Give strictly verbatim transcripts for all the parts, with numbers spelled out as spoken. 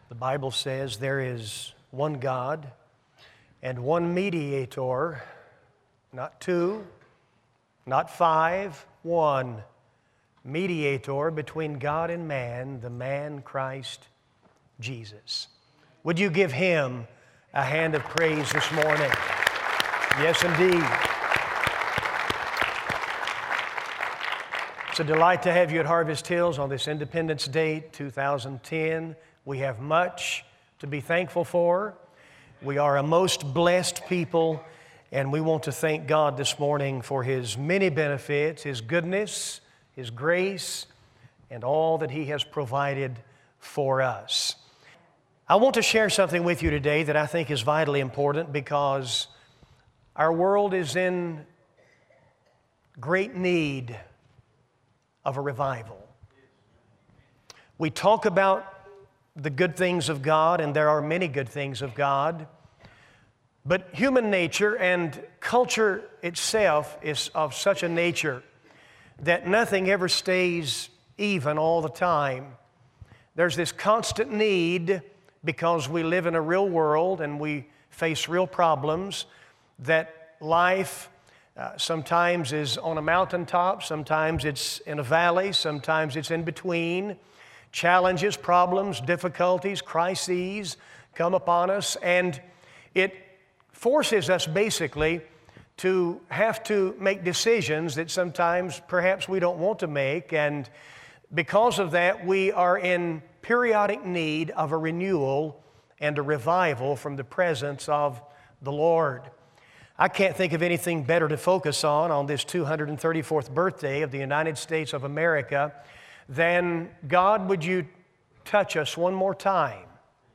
The Bible says there is one God and one mediator, not two, not five, one mediator between God and man, the man Christ Jesus. Would you give Him a hand of praise this morning? Yes, indeed. It's a delight to have you at Harvest Hills on this Independence Day, two thousand ten. We have much to be thankful for. We are a most blessed people, and we want to thank God this morning for His many benefits, His goodness, His grace, and all that He has provided for us. I want to share something with you today that I think is vitally important because our world is in great need of a revival. We talk about the good things of God, and there are many good things of God, but human nature and culture itself is of such a nature that nothing ever stays even all the time. There's this constant need, because we live in a real world and we face real problems, that life uh, sometimes is on a mountaintop, sometimes it's in a valley, sometimes it's in between. Challenges, problems, difficulties, crises come upon us, and it forces us basically to have to make decisions that sometimes perhaps we don't want to make, and because of that we are in periodic need of a renewal and a revival from the presence of the Lord. I can't think of anything better to focus on on this two hundred thirty-fourth birthday of the United States of America than, God, would you touch us one more time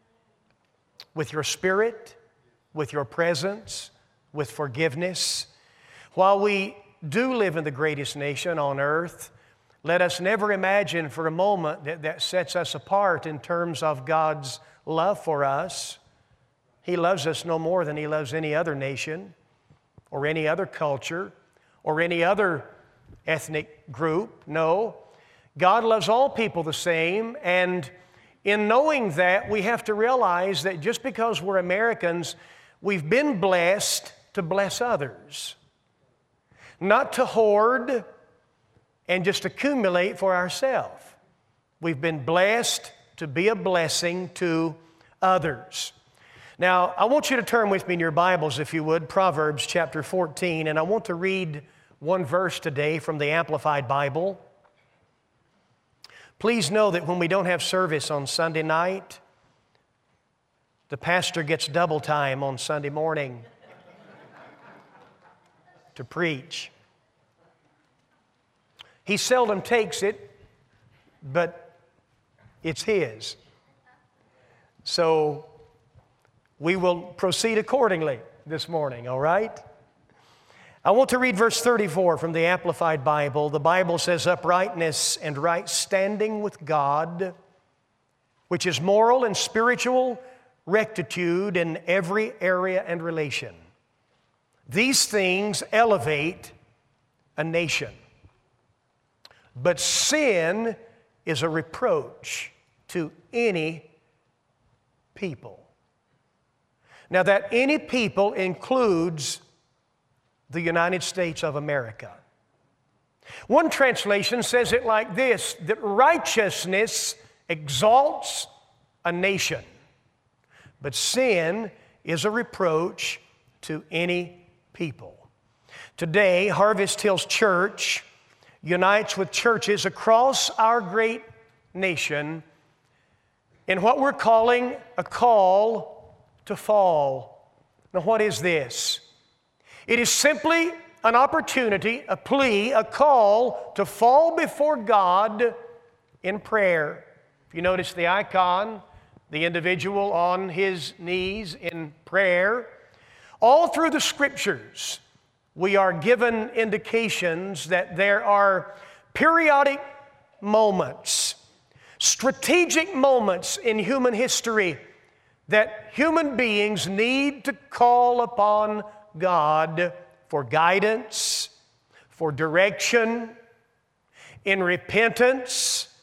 with your Spirit, with your presence, with forgiveness. While we do live in the greatest nation on earth, let us never imagine for a moment that that sets us apart in terms of God's love for us. He loves us no more than He loves any other nation or any other culture or any other ethnic group. No, God loves all people the same, and in knowing that, we have to realize that just because we're Americans, we've been blessed to bless others, not to hoard and just accumulate for ourselves. We've been blessed to be a blessing to others. Now, I want you to turn with me in your Bibles, if you would, Proverbs chapter fourteen, and I want to read one verse today from the Amplified Bible. Please know that when we don't have service on Sunday night, the pastor gets double time on Sunday morning to preach. He seldom takes it, but it's his. So we will proceed accordingly this morning, all right? I want to read verse thirty-four from the Amplified Bible. The Bible says, uprightness and right standing with God, which is moral and spiritual rectitude in every area and relation. These things elevate a nation. But sin is a reproach to any people. Now, that any people includes the United States of America. One translation says it like this, that righteousness exalts a nation, but sin is a reproach to any people. Today, Harvest Hills Church unites with churches across our great nation in what we're calling a call to fall. Now, what is this? It is simply an opportunity, a plea, a call to fall before God in prayer. If you notice the icon, the individual on his knees in prayer, all through the Scriptures, we are given indications that there are periodic moments, strategic moments in human history that human beings need to call upon God for guidance, for direction, in repentance,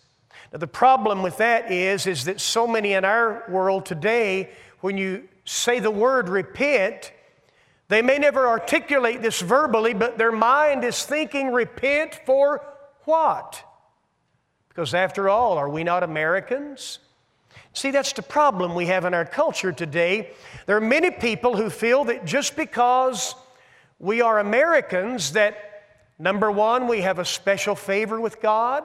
Now, the problem with that is, is that so many in our world today, when you say the word repent, they may never articulate this verbally, but their mind is thinking, repent for what? Because after all, are we not Americans? See, that's the problem we have in our culture today. There are many people who feel that just because we are Americans, that number one, we have a special favor with God,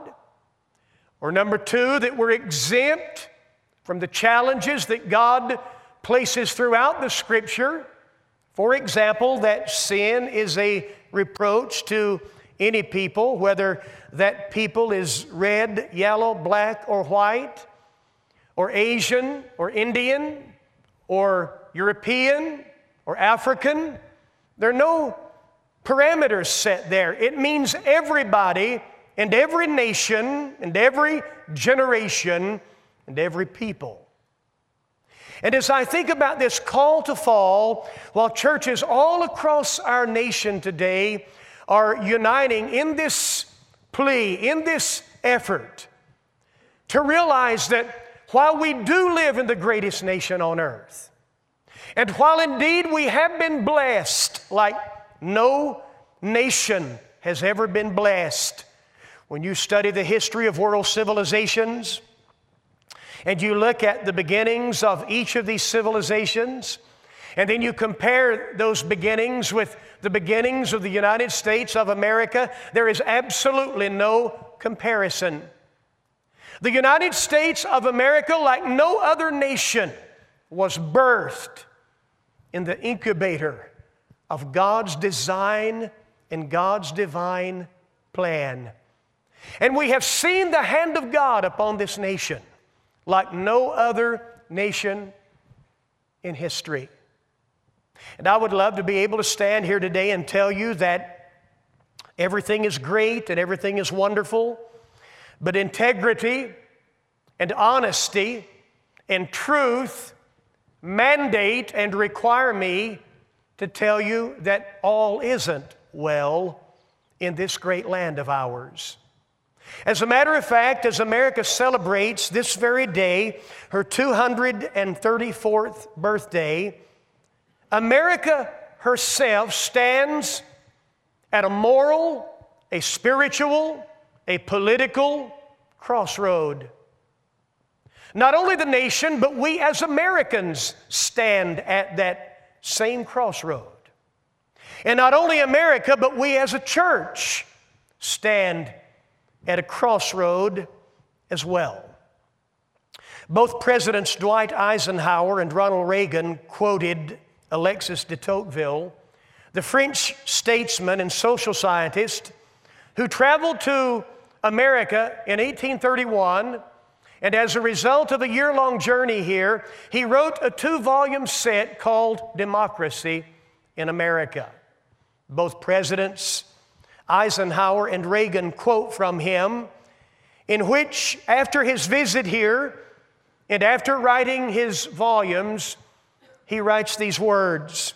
or number two, that we're exempt from the challenges that God places throughout the Scripture. For example, that sin is a reproach to any people, whether that people is red, yellow, black, or white, or Asian, or Indian, or European, or African. There are no parameters set there. It means everybody and every nation and every generation and every people. And as I think about this call to fall, while churches all across our nation today are uniting in this plea, in this effort, to realize that while we do live in the greatest nation on earth, and while indeed we have been blessed like no nation has ever been blessed, when you study the history of world civilizations, and you look at the beginnings of each of these civilizations, and then you compare those beginnings with the beginnings of the United States of America, there is absolutely no comparison. The United States of America, like no other nation, was birthed in the incubator of God's design and God's divine plan. And we have seen the hand of God upon this nation like no other nation in history. And I would love to be able to stand here today and tell you that everything is great and everything is wonderful, but integrity and honesty and truth mandate and require me to tell you that all isn't well in this great land of ours. As a matter of fact, as America celebrates this very day her two hundred thirty-fourth birthday, America herself stands at a moral, a spiritual, a political crossroad. Not only the nation, but we as Americans stand at that same crossroad. And not only America, but we as a church stand at a crossroad as well. Both Presidents Dwight Eisenhower and Ronald Reagan quoted Alexis de Tocqueville, the French statesman and social scientist who traveled to America in eighteen thirty-one, and as a result of a year-long journey here, he wrote a two-volume set called Democracy in America. Both presidents, Eisenhower and Reagan, quote from him, in which, after his visit here and after writing his volumes, he writes these words: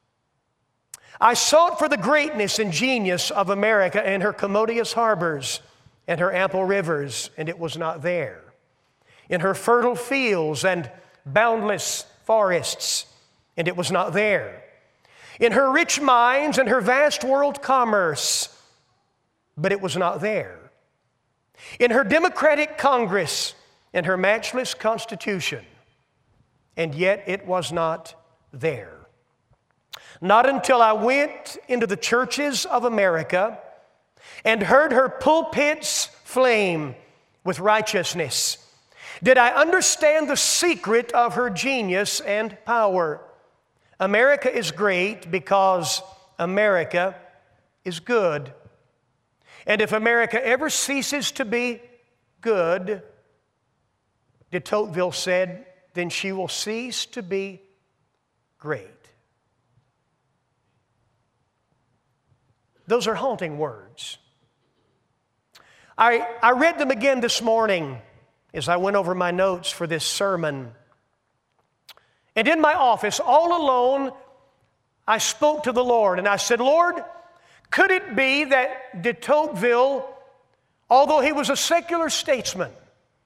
I sought for the greatness and genius of America and her commodious harbors and her ample rivers, and it was not there. In her fertile fields and boundless forests, and it was not there. In her rich mines and her vast world commerce, but it was not there. In her democratic Congress and her matchless Constitution, and yet it was not there. Not until I went into the churches of America and heard her pulpits flame with righteousness did I understand the secret of her genius and power. America is great because America is good. And if America ever ceases to be good, de Tocqueville said, then she will cease to be great. Those are haunting words. I, I read them again this morning as I went over my notes for this sermon. And in my office, all alone, I spoke to the Lord and I said, Lord, could it be that de Tocqueville, although he was a secular statesman,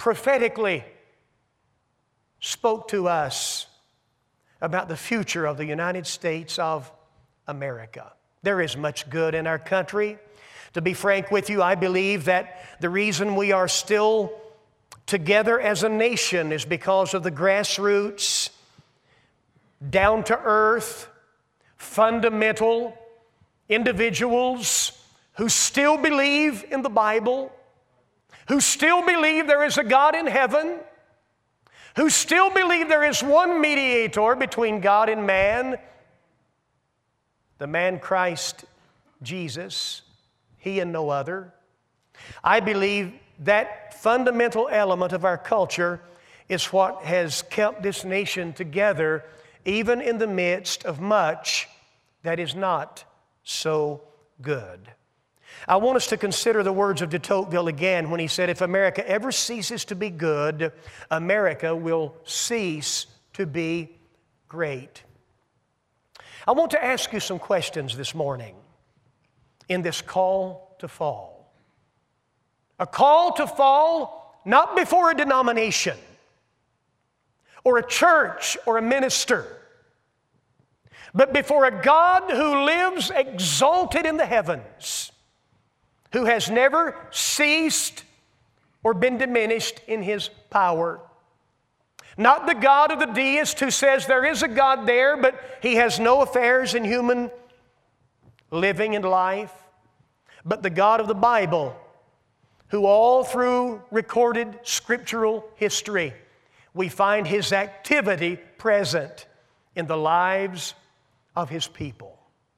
prophetically spoke to us about the future of the United States of America. There is much good in our country. To be frank with you, I believe that the reason we are still together as a nation is because of the grassroots, down-to-earth, fundamental individuals who still believe in the Bible, who still believe there is a God in heaven, who still believe there is one mediator between God and man, the man Christ Jesus, He and no other. I believe that fundamental element of our culture is what has kept this nation together, even in the midst of much that is not so good. I want us to consider the words of de Tocqueville again when he said, if America ever ceases to be good, America will cease to be great. I want to ask you some questions this morning in this call to fall. A call to fall not before a denomination or a church or a minister, but before a God who lives exalted in the heavens, who has never ceased or been diminished in His power. Not the God of the deist who says there is a God there, but He has no affairs in human living and life, but the God of the Bible, who all through recorded scriptural history, we find His activity present in the lives of His people.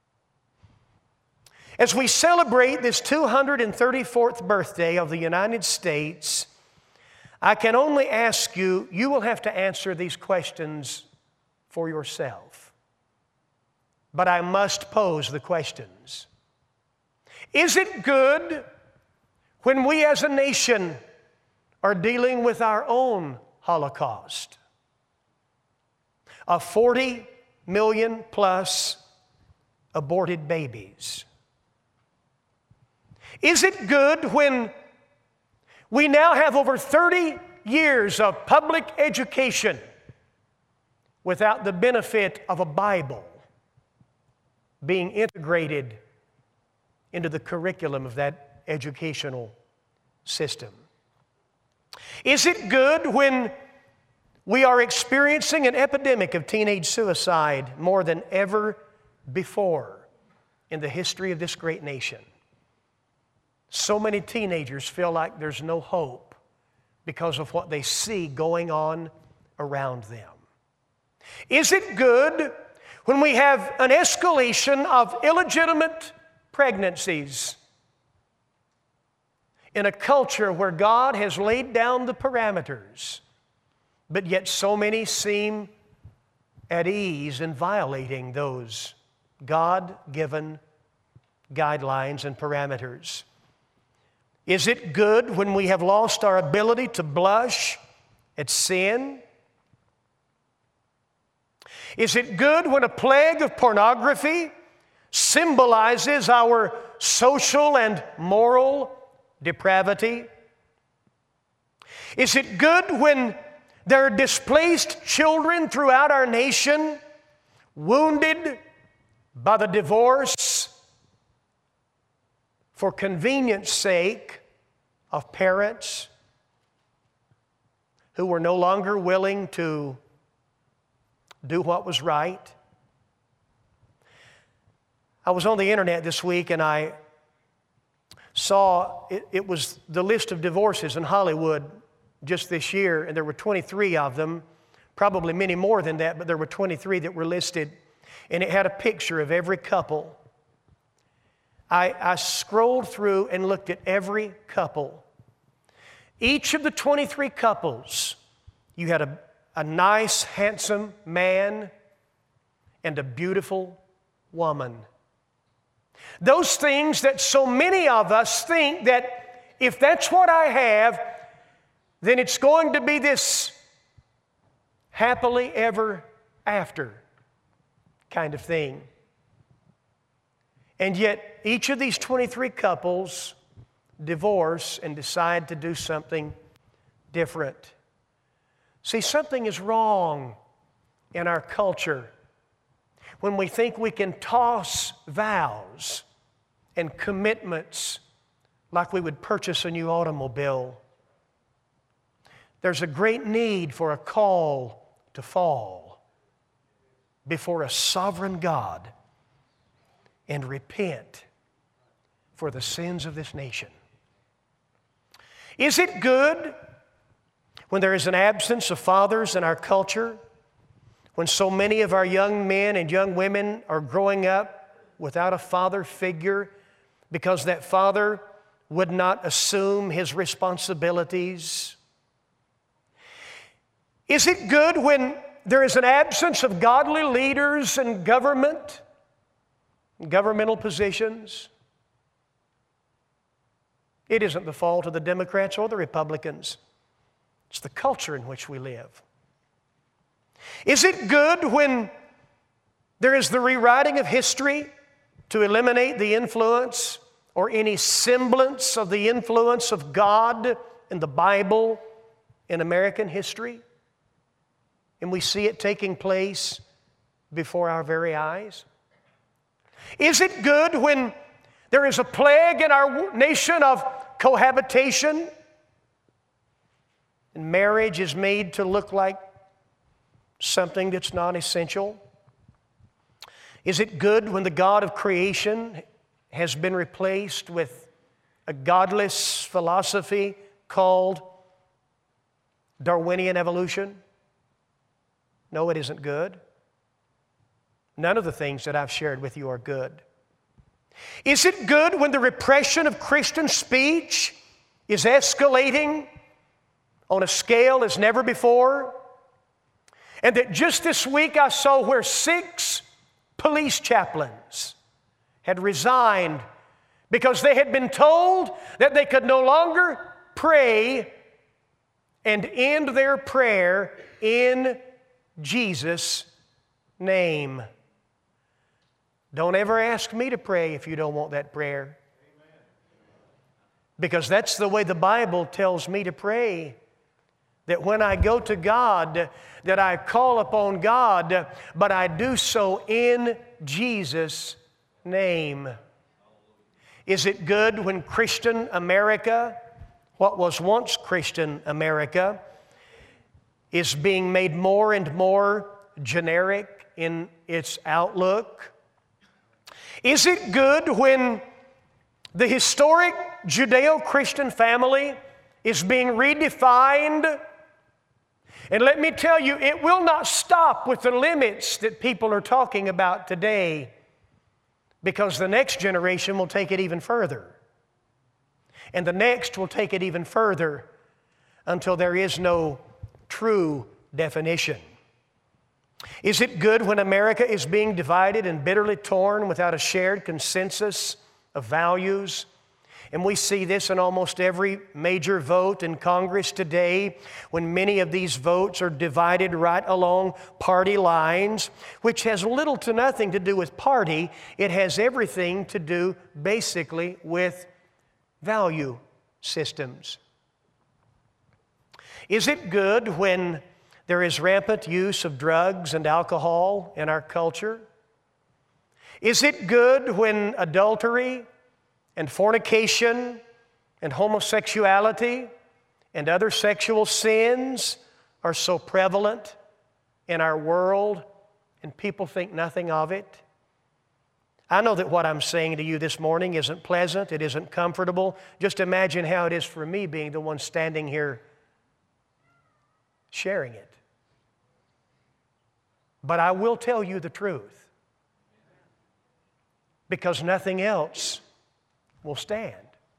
As we celebrate this two hundred thirty-fourth birthday of the United States, I can only ask you, you will have to answer these questions for yourself. But I must pose the questions. Is it good when we as a nation are dealing with our own Holocaust of forty million plus aborted babies? Is it good when we now have over thirty years of public education without the benefit of a Bible being integrated into the curriculum of that educational system? Is it good when we are experiencing an epidemic of teenage suicide more than ever before in the history of this great nation? So many teenagers feel like there's no hope because of what they see going on around them. Is it good when we have an escalation of illegitimate pregnancies in a culture where God has laid down the parameters, but yet so many seem at ease in violating those God-given guidelines and parameters? Is it good when we have lost our ability to blush at sin? Is it good when a plague of pornography symbolizes our social and moral depravity? Is it good when there are displaced children throughout our nation, wounded by the divorce for convenience sake of parents who were no longer willing to do what was right? I was on the internet this week and I saw it, it was the list of divorces in Hollywood just this year, and there were twenty-three of them, probably many more than that, but there were twenty-three that were listed, and it had a picture of every couple. I, I scrolled through and looked at every couple. Each of the twenty-three couples, you had a, a nice, handsome man and a beautiful woman. Those things that so many of us think that if that's what I have, then it's going to be this happily ever after kind of thing. And yet, each of these twenty-three couples divorce and decide to do something different. See, something is wrong in our culture when we think we can toss vows and commitments like we would purchase a new automobile. There's a great need for a call to fall before a sovereign God and repent for the sins of this nation. Is it good when there is an absence of fathers in our culture? When so many of our young men and young women are growing up without a father figure because that father would not assume his responsibilities? Is it good when there is an absence of godly leaders in government, governmental positions? It isn't the fault of the Democrats or the Republicans. It's the culture in which we live. Is it good when there is the rewriting of history to eliminate the influence or any semblance of the influence of God in the Bible in American history? And we see it taking place before our very eyes? Is it good when there is a plague in our nation of cohabitation and marriage is made to look like something that's not essential? Is it good when the God of creation has been replaced with a godless philosophy called Darwinian evolution? No, it isn't good. None of the things that I've shared with you are good. Is it good when the repression of Christian speech is escalating on a scale as never before? And that just this week I saw where six police chaplains had resigned because they had been told that they could no longer pray and end their prayer in Jesus' name. Don't ever ask me to pray if you don't want that prayer. Because that's the way the Bible tells me to pray. That when I go to God, that I call upon God, but I do so in Jesus' name. Is it good when Christian America, what was once Christian America, is being made more and more generic in its outlook? Is it good when the historic Judeo-Christian family is being redefined? And let me tell you, it will not stop with the limits that people are talking about today, because the next generation will take it even further. And the next will take it even further until there is no true definition. Is it good when America is being divided and bitterly torn without a shared consensus of values? And we see this in almost every major vote in Congress today, when many of these votes are divided right along party lines, which has little to nothing to do with party. It has everything to do basically with value systems. Is it good when there is rampant use of drugs and alcohol in our culture? Is it good when adultery and fornication and homosexuality and other sexual sins are so prevalent in our world and people think nothing of it? I know that what I'm saying to you this morning isn't pleasant, it isn't comfortable. Just imagine how it is for me being the one standing here sharing it. But I will tell you the truth, because nothing else will stand.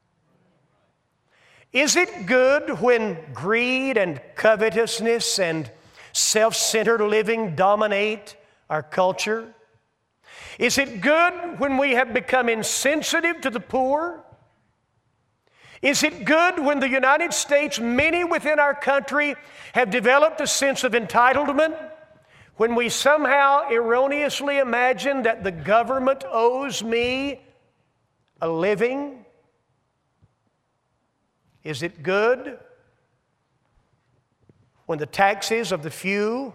Is it good when greed and covetousness and self-centered living dominate our culture? Is it good when we have become insensitive to the poor? Is it good when the United States, many within our country, have developed a sense of entitlement? When we somehow erroneously imagine that the government owes me a living? Is it good when the taxes of the few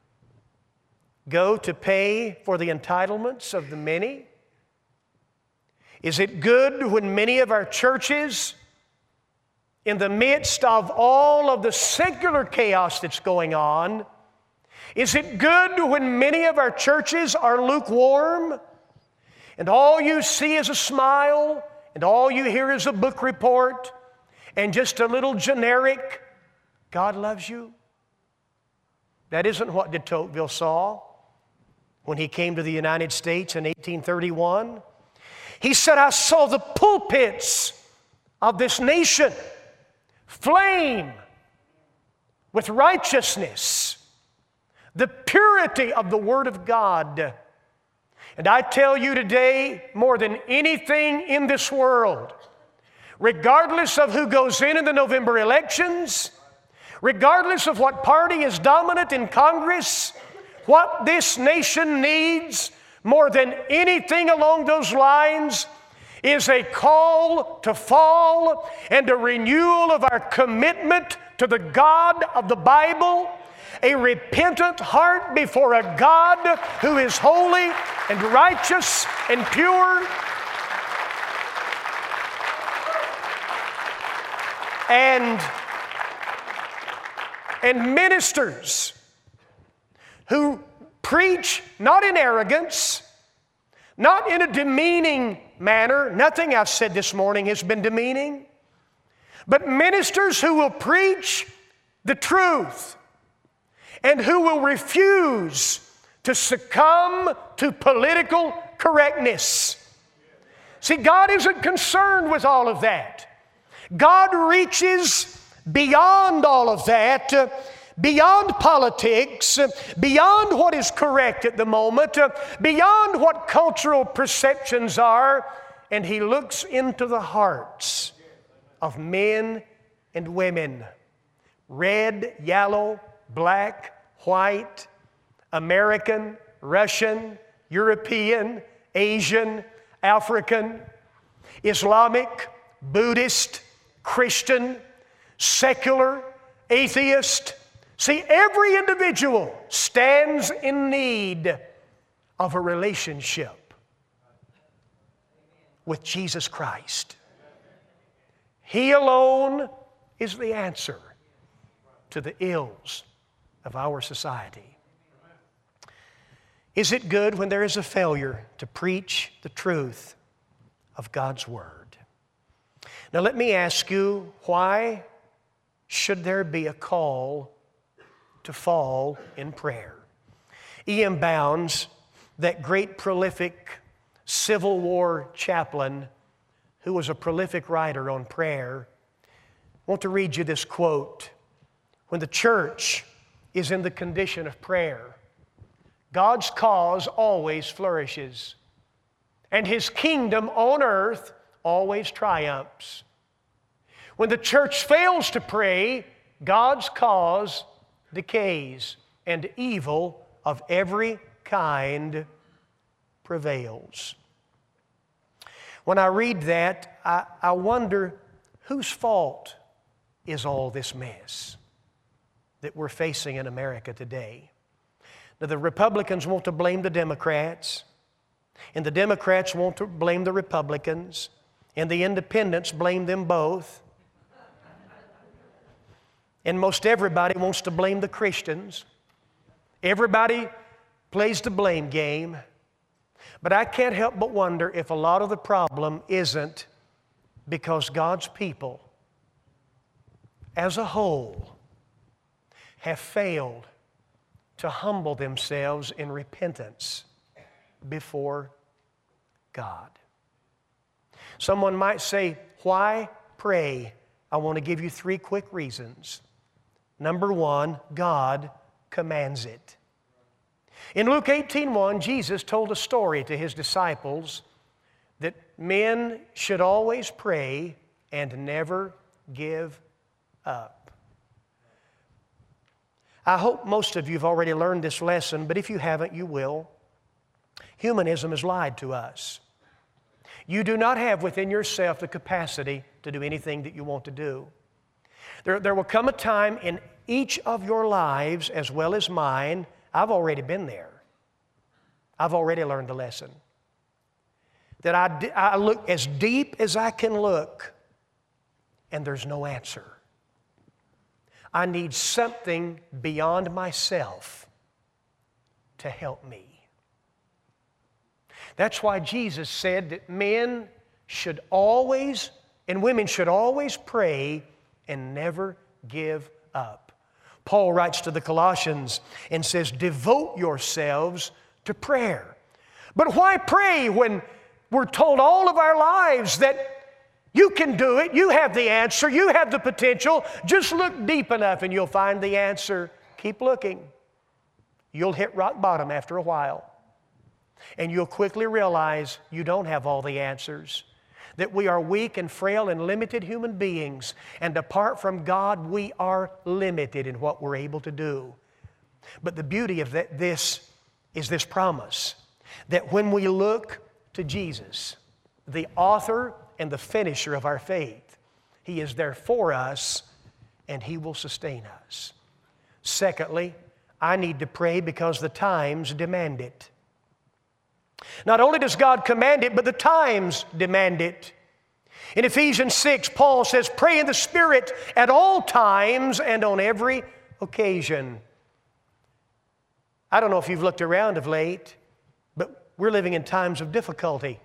go to pay for the entitlements of the many? Is it good when many of our churches, in the midst of all of the secular chaos that's going on, is it good when many of our churches are lukewarm and all you see is a smile and all you hear is a book report and just a little generic, God loves you? That isn't what de Tocqueville saw when he came to the United States in eighteen thirty-one. He said, I saw the pulpits of this nation flame with righteousness, the purity of the Word of God. And I tell you today, more than anything in this world, regardless of who goes in in the November elections, regardless of what party is dominant in Congress, what this nation needs more than anything along those lines is a call to fall and a renewal of our commitment to the God of the Bible, a repentant heart before a God who is holy and righteous and pure. And, and ministers who preach not in arrogance, not in a demeaning manner. Nothing I've said this morning has been demeaning. But ministers who will preach the truth and who will refuse to succumb to political correctness. See, God isn't concerned with all of that. God reaches beyond all of that, uh, beyond politics, uh, beyond what is correct at the moment, uh, beyond what cultural perceptions are, and He looks into the hearts of men and women, red, yellow, black, white, American, Russian, European, Asian, African, Islamic, Buddhist, Christian, secular, atheist. See, every individual stands in need of a relationship with Jesus Christ. He alone is the answer to the ills of our society. Is it good when there is a failure to preach the truth of God's Word? Now let me ask you, why should there be a call to fall in prayer? E M Bounds, that great prolific Civil War chaplain who was a prolific writer on prayer, I want to read you this quote. When the church is in the condition of prayer, God's cause always flourishes, and His kingdom on earth always triumphs. When the church fails to pray, God's cause decays, and evil of every kind prevails. When I read that, I, I wonder, whose fault is all this mess that we're facing in America today? Now, the Republicans want to blame the Democrats, and the Democrats want to blame the Republicans, and the independents blame them both. And most everybody wants to blame the Christians. Everybody plays the blame game. But I can't help but wonder if a lot of the problem isn't because God's people as a whole have failed to humble themselves in repentance before God. Someone might say, why pray? I want to give you three quick reasons. Number one, God commands it. In Luke eighteen one, Jesus told a story to His disciples that men should always pray and never give up. I hope most of you have already learned this lesson, but if you haven't, you will. Humanism has lied to us. You do not have within yourself the capacity to do anything that you want to do. There, there will come a time in each of your lives as well as mine, I've already been there. I've already learned the lesson. That I, I look as deep as I can look, and there's no answer. I need something beyond myself to help me. That's why Jesus said that men should always, and women should always pray and never give up. Paul writes to the Colossians and says, devote yourselves to prayer. But why pray when we're told all of our lives that you can do it, you have the answer, you have the potential, just look deep enough and you'll find the answer. Keep looking. You'll hit rock bottom after a while. And you'll quickly realize you don't have all the answers. That we are weak and frail and limited human beings. And apart from God, we are limited in what we're able to do. But the beauty of that, this is this promise. That when we look to Jesus, the author and the finisher of our faith, He is there for us and He will sustain us. Secondly, I need to pray because the times demand it. Not only does God command it, but the times demand it. In Ephesians six, Paul says, pray in the Spirit at all times and on every occasion. I don't know if you've looked around of late, but we're living in times of difficulty.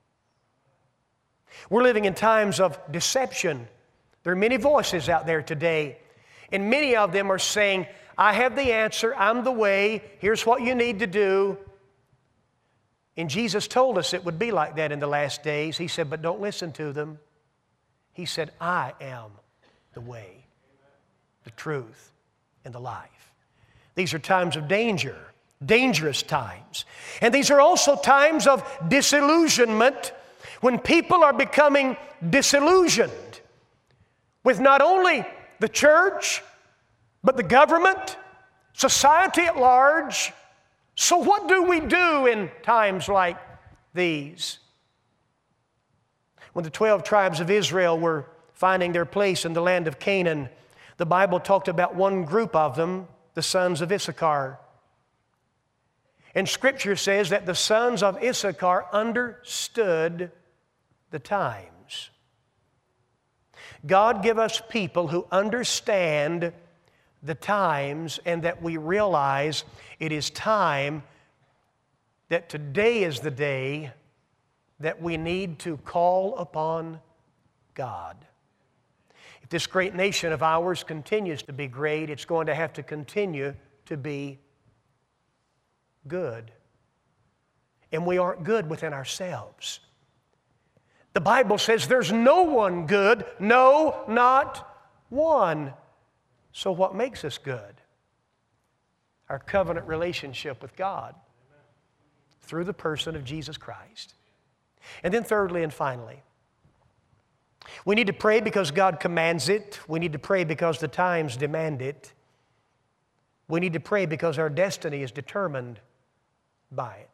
We're living in times of deception. There are many voices out there today, and many of them are saying, I have the answer, I'm the way, here's what you need to do. And Jesus told us it would be like that in the last days. He said, but don't listen to them. He said, I am the way, the truth, and the life. These are times of danger, dangerous times. And these are also times of disillusionment, when people are becoming disillusioned with not only the church, but the government, society at large. So what do we do in times like these? When the twelve tribes of Israel were finding their place in the land of Canaan, the Bible talked about one group of them, the sons of Issachar. And Scripture says that the sons of Issachar understood the times. God give us people who understand the times and that we realize it is time, that today is the day that we need to call upon God. If this great nation of ours continues to be great, it's going to have to continue to be good. And we aren't good within ourselves. The Bible says there's no one good, no, not one. So what makes us good? Our covenant relationship with God through the person of Jesus Christ. And then thirdly and finally, we need to pray because God commands it. We need to pray because the times demand it. We need to pray because our destiny is determined by it.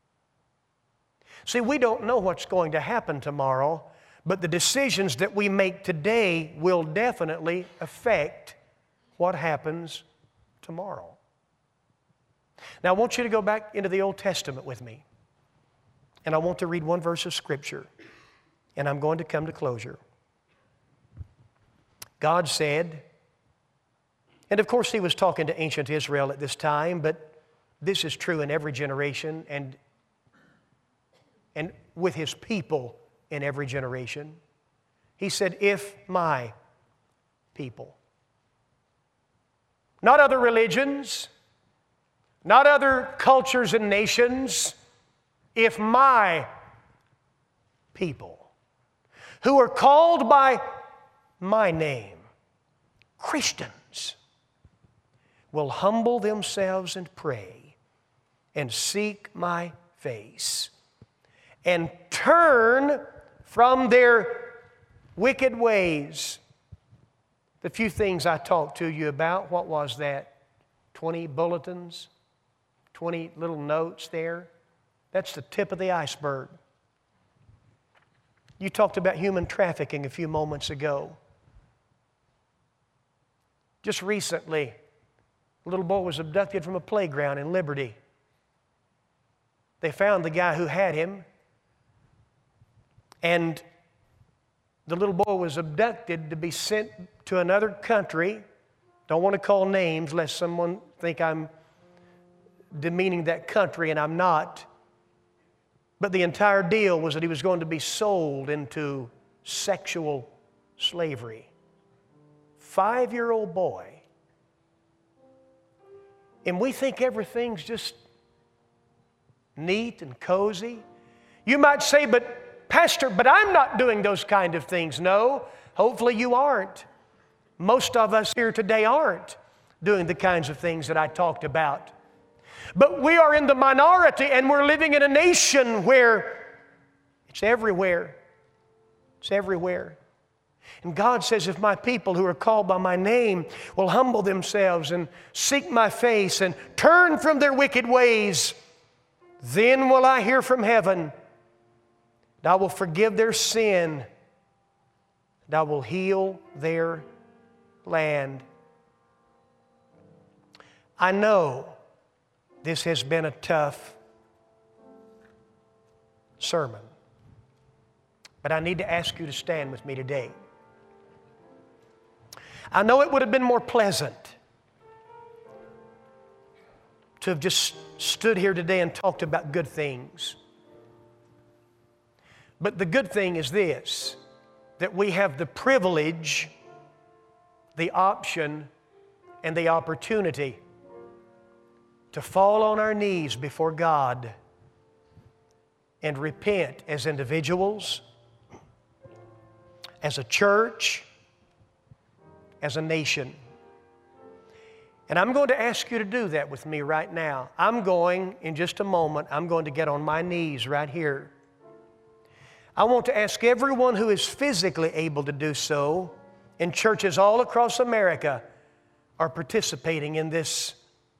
See, we don't know what's going to happen tomorrow, but the decisions that we make today will definitely affect what happens tomorrow. Now, I want you to go back into the Old Testament with me, and I want to read one verse of Scripture, and I'm going to come to closure. God said, and of course He was talking to ancient Israel at this time, but this is true in every generation and, and with His people in every generation. He said, if my people, not other religions, not other cultures and nations, if my people, who are called by my name, Christians, will humble themselves and pray and seek my face and turn from their wicked ways. The few things I talked to you about, what was that? twenty bulletins? twenty little notes there? That's the tip of the iceberg. You talked about human trafficking a few moments ago. Just recently, a little boy was abducted from a playground in Liberty. They found the guy who had him, and the little boy was abducted to be sent to another country. Don't want to call names lest someone think I'm demeaning that country, and I'm not. But the entire deal was that he was going to be sold into sexual slavery. Five-year-old boy. And we think everything's just neat and cozy. You might say, but Pastor, but I'm not doing those kind of things. No, hopefully you aren't. Most of us here today aren't doing the kinds of things that I talked about. But we are in the minority, and we're living in a nation where it's everywhere. It's everywhere. And God says, if my people who are called by my name will humble themselves and seek my face and turn from their wicked ways, then will I hear from heaven, and I will forgive their sin, and I will heal their land. I know this has been a tough sermon, but I need to ask you to stand with me today. I know it would have been more pleasant to have just stood here today and talked about good things. But the good thing is this, that we have the privilege, the option, and the opportunity to fall on our knees before God and repent as individuals, as a church, as a nation. And I'm going to ask you to do that with me right now. I'm going, in just a moment, I'm going to get on my knees right here. I want to ask everyone who is physically able to do so, and churches all across America are participating in this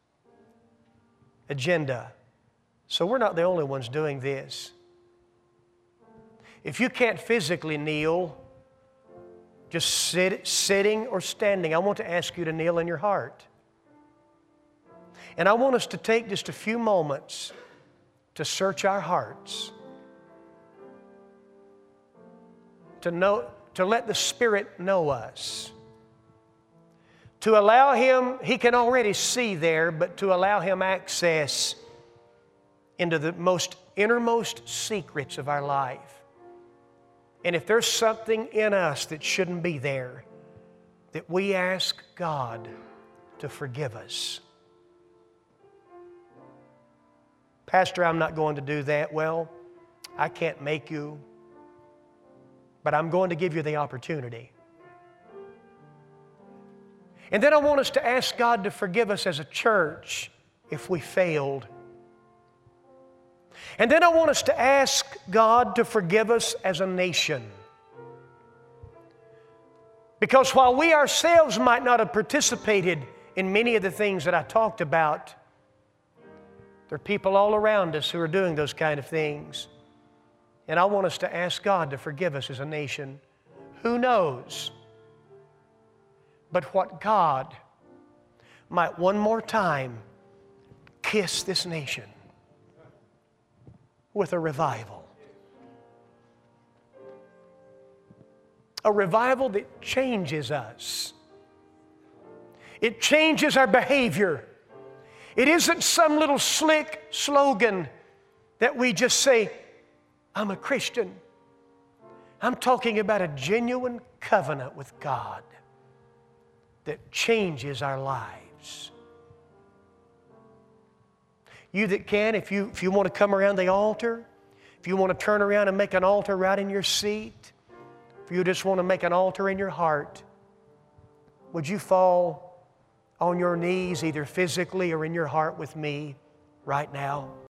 agenda. So we're not the only ones doing this. If you can't physically kneel, just sit, sitting or standing, I want to ask you to kneel in your heart. And I want us to take just a few moments to search our hearts, to know, to let the Spirit know us, to allow Him, He can already see there, but to allow Him access into the most innermost secrets of our life. And if there's something in us that shouldn't be there, that we ask God to forgive us. Pastor, I'm not going to do that. Well, I can't make you, but I'm going to give you the opportunity. And then I want us to ask God to forgive us as a church if we failed. And then I want us to ask God to forgive us as a nation. Because while we ourselves might not have participated in many of the things that I talked about, there are people all around us who are doing those kind of things. And I want us to ask God to forgive us as a nation. Who knows but what God might one more time kiss this nation with a revival. A revival that changes us. It changes our behavior. It isn't some little slick slogan that we just say, I'm a Christian. I'm talking about a genuine covenant with God that changes our lives. You that can, if you, if you want to come around the altar, if you want to turn around and make an altar right in your seat, if you just want to make an altar in your heart, would you fall on your knees either physically or in your heart with me right now?